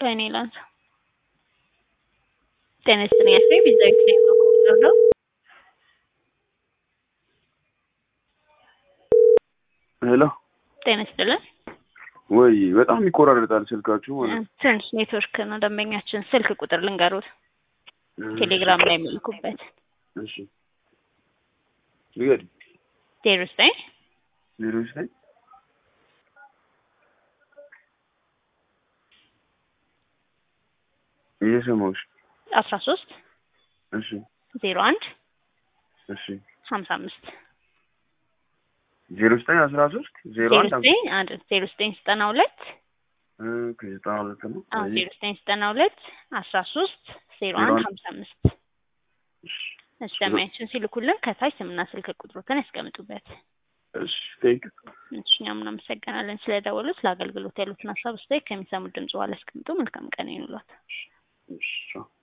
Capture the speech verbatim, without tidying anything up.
ከእኔ ላንሳ ጤና ይስጥልኝ አስሬ ቢዛዊት ነኝ በኮምፒውተር ሄሎ ጤና ይስጥልኝ ወይ በጣም ይቆራረጣል ስልካችሁ ማለት ትንሽ ኔትወርክ ነው ደንበኛችን ስልክ ቁጥር ልንገሩት ቴሌግራም ላይ መልኩበት እሺ ንገሪ ዜሮ ዘጠኝ ዜሮ ዘጠኝ እየሰማሁሽ አስራ ሶስት እሺ ዜሮ አንድ እሺ ሀምሳ አምስት ዜሮ ዘጠኝ አስራ ሶስት ዜሮ አንድ አንድ ዜሮ ዘጠኝ ዘጠና ሁለት ከዘጠና ሁለት ነው አዎ ዜሮ ዘጠኝ ዘጠና ሁለት አስራ ሶስት ዜሮ አንድ ሀምሳ አምስት እሺ ደንበኛችን ሲልኩልን ከታች ስምና ስልክ ቁጥሮትን ያስቀምጡበት እሺ ቴንክ እሺ እኛም እናመሰግናለን ስለደወሉት ለአገልግሎት ያሉትን ሀሳብ አስተያየት ከሚሰሙት ድምጽ በኋላ ያስቀምጡ መልካም ቀን ይሁንልዎት እሺ